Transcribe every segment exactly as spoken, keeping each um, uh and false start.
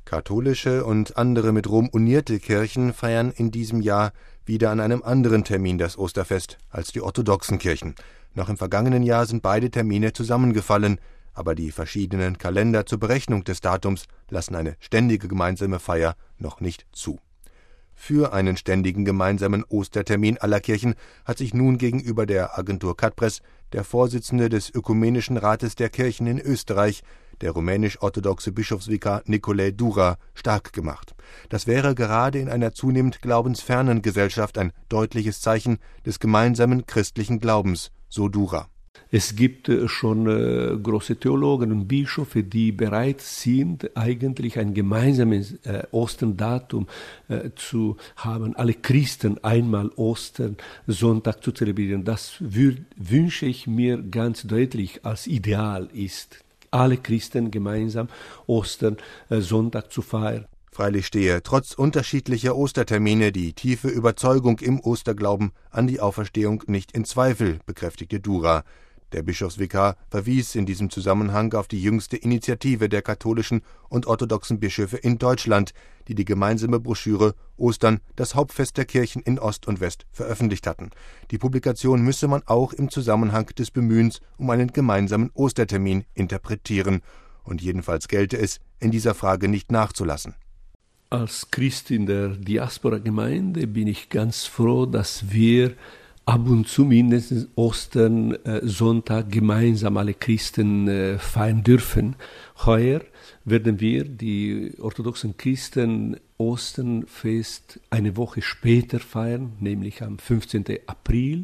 Katholische und andere mit Rom unierte Kirchen feiern in diesem Jahr wieder an einem anderen Termin das Osterfest als die orthodoxen Kirchen. Noch im vergangenen Jahr sind beide Termine zusammengefallen, aber die verschiedenen Kalender zur Berechnung des Datums lassen eine ständige gemeinsame Feier noch nicht zu. Für einen ständigen gemeinsamen Ostertermin aller Kirchen hat sich nun gegenüber der Agentur Catpress der Vorsitzende des Ökumenischen Rates der Kirchen in Österreich, der rumänisch-orthodoxe Bischofsvikar Nicolae Dura, stark gemacht. Das wäre gerade in einer zunehmend glaubensfernen Gesellschaft ein deutliches Zeichen des gemeinsamen christlichen Glaubens, so Dura. Es gibt schon äh, große Theologen und Bischöfe, die bereit sind, eigentlich ein gemeinsames äh, Osterdatum äh, zu haben, alle Christen einmal Ostern, Sonntag zu zelebrieren. Das würd, wünsche ich mir ganz deutlich als Ideal ist, alle Christen gemeinsam Ostern, äh, Sonntag zu feiern. Freilich stehe trotz unterschiedlicher Ostertermine die tiefe Überzeugung im Osterglauben an die Auferstehung nicht in Zweifel, bekräftigte Dura. Der Bischofsvikar verwies in diesem Zusammenhang auf die jüngste Initiative der katholischen und orthodoxen Bischöfe in Deutschland, die die gemeinsame Broschüre »Ostern, das Hauptfest der Kirchen in Ost und West« veröffentlicht hatten. Die Publikation müsse man auch im Zusammenhang des Bemühens um einen gemeinsamen Ostertermin interpretieren. Und jedenfalls gelte es, in dieser Frage nicht nachzulassen. Als Christ in der Diaspora-Gemeinde bin ich ganz froh, dass wir ab und zu mindestens Ostern, äh, Sonntag gemeinsam alle Christen äh, feiern dürfen. Heuer werden wir die orthodoxen Christen Osternfest eine Woche später feiern, nämlich am fünfzehnten April.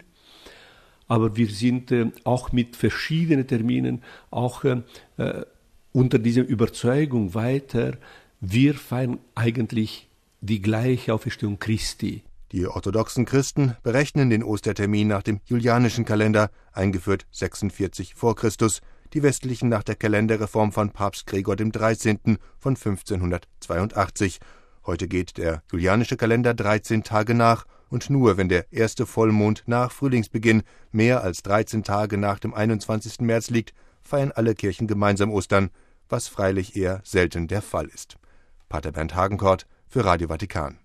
Aber wir sind äh, auch mit verschiedenen Terminen auch äh, unter dieser Überzeugung weiter. Wir feiern eigentlich die gleiche Auferstehung Christi. Die orthodoxen Christen berechnen den Ostertermin nach dem julianischen Kalender, eingeführt sechsundvierzig vor Christus, die westlichen nach der Kalenderreform von Papst Gregor dem dreizehnten von fünfzehnhundertzweiundachtzig. Heute geht der julianische Kalender dreizehn Tage nach, und nur wenn der erste Vollmond nach Frühlingsbeginn mehr als dreizehn Tage nach dem einundzwanzigsten März liegt, feiern alle Kirchen gemeinsam Ostern, was freilich eher selten der Fall ist. Pater Bernd Hagenkort für Radio Vatikan.